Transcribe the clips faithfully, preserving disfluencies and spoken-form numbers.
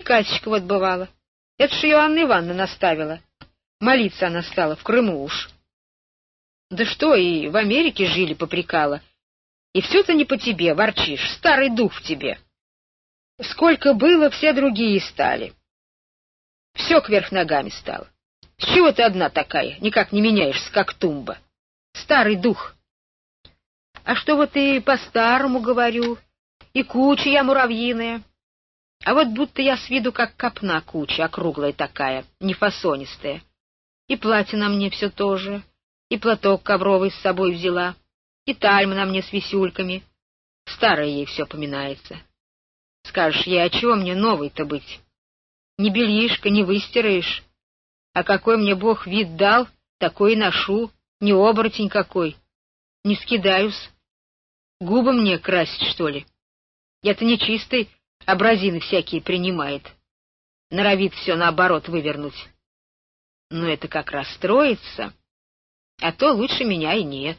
Катечка вот бывала. Это ж ее Анна Ивановна наставила. Молиться она стала, в Крыму уж. Да что, и в Америке жили, попрекала. И все-то не по тебе, ворчишь, старый дух в тебе. Сколько было, все другие стали. Все кверх ногами стало. С чего ты одна такая, никак не меняешься, как тумба? Старый дух. А что вот и по-старому говорю, и куча я муравьиная. А вот будто я с виду как копна куча, округлая такая, нефасонистая. И платье на мне все то же, и платок ковровый с собой взяла, и тальма на мне с висюльками. Старое ей все поминается. Скажешь ей, а чего мне новой-то быть? Не бельишко, не выстираешь. А какой мне Бог вид дал, такой и ношу, не оборотень какой. Не скидаюсь. Губы мне красить, что ли? Я-то нечистый, образины всякие принимает. Норовит все наоборот вывернуть. Но это как расстроится, а то лучше меня и нет.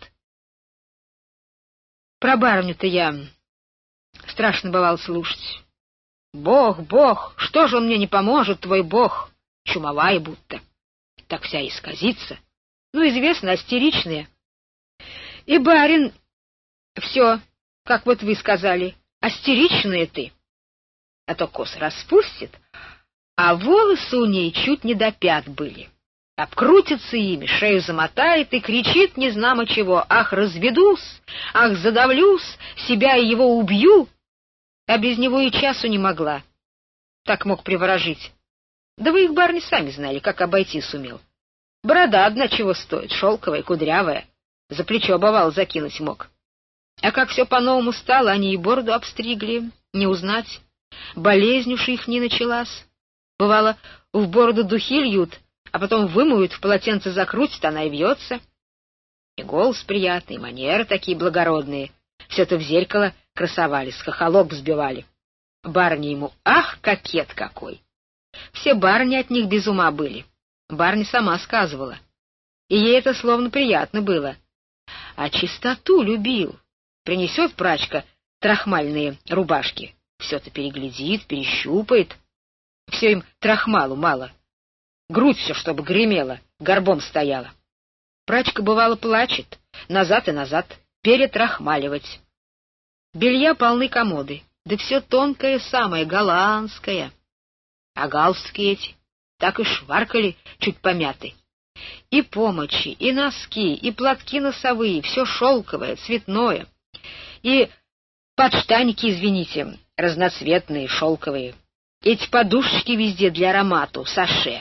Про барыню-то я страшно бывало слушать. Бог, Бог, что же он мне не поможет, твой Бог? Чумовая будто. Так вся исказится. Ну, известно, астеричная. И барин, все, как вот вы сказали, астеричная ты. А то косы распустит, а волосы у ней чуть не до пят были. Обкрутится ими, шею замотает и кричит незнамо чего. Ах, разведусь, ах, задавлюсь, себя и его убью. А без него и часу не могла. Так мог приворожить. Да вы их, барни, сами знали, как обойти сумел. Борода одна чего стоит, шелковая, кудрявая. За плечо, бывало, закинуть мог. А как все по-новому стало, они и бороду обстригли, не узнать. Болезнь уж их не началась. Бывало, в бороду духи льют, а потом вымоют, в полотенце закрутят, она и вьется. И голос приятный, и манеры такие благородные. Все-то в зеркало красовались, хохолок взбивали. Барыня ему, ах, кокет какой! Все барыни от них без ума были. Барыня сама сказывала. И ей это словно приятно было. А чистоту любил. Принесет прачка трахмальные рубашки. Все-то переглядит, перещупает. Все им трахмалу мало. Грудь все, чтобы гремела, горбом стояла. Прачка, бывало, плачет, назад и назад, перетрахмаливать. Белья полны комоды, да все тонкое самое, голландское. А галстуки эти так и шваркали, чуть помяты. И помочи, и носки, и платки носовые, все шелковое, цветное. И подштанники, извините, разноцветные, шелковые. Эти подушечки везде для аромату, саше.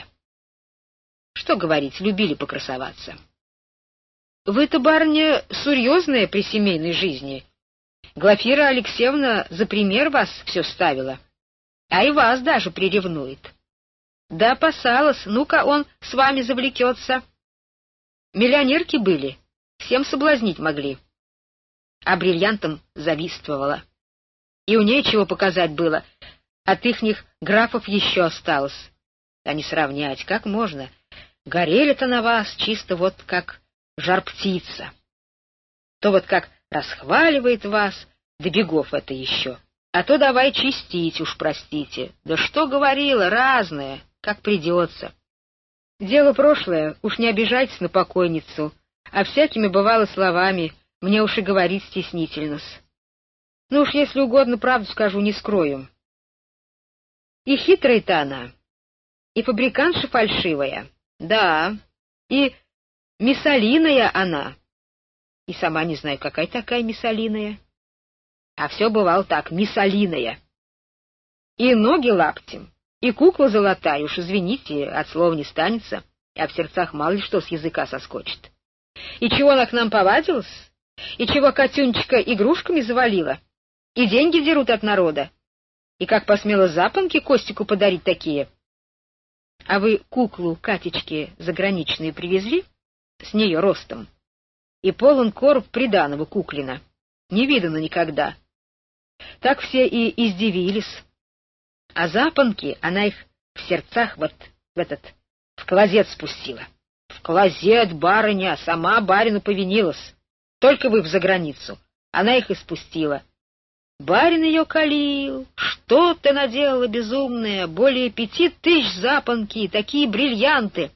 Что говорить, любили покрасоваться. Вы-то, барыня, серьезная при семейной жизни. Глафира Алексеевна за пример вас все ставила, а и вас даже приревнует. Да опасалась, ну-ка он с вами завлекется. Миллионерки были, всем соблазнить могли. А бриллиантам завистствовала. И у ней чего показать было, от ихних графов еще осталось. А не сравнять, как можно? Горели-то на вас чисто вот как жар-птица. То вот как расхваливает вас, до бегов это еще. А то давай чистить, уж простите. Да что говорила, разное, как придется. Дело прошлое, уж не обижайтесь на покойницу, а всякими бывало словами мне уж и говорить стеснительно-с. Ну уж если угодно, правду скажу, не скрою. И хитрая-то она, и фабрикантша фальшивая, да, и миссалиная она, и сама не знаю, какая такая миссалиная, а все бывало так, миссалиная. И ноги лаптем, и кукла золотая, уж извините, от слова не станется, а в сердцах мало ли что с языка соскочит. И чего она к нам повадилась? И чего Катюнечка игрушками завалила? И деньги дерут от народа? И как посмела запонки Костику подарить такие? А вы куклу Катечки заграничную привезли? С нее ростом. И полон короб приданого куклина. Не видано никогда. Так все и издивились. А запонки она их в сердцах вот в этот, в клозет спустила. В клозет, барыня, сама барину повинилась. Только вы в заграницу. Она их и спустила. Барин ее калил. Что ты наделала безумная? Более пяти тысяч запонки, такие бриллианты.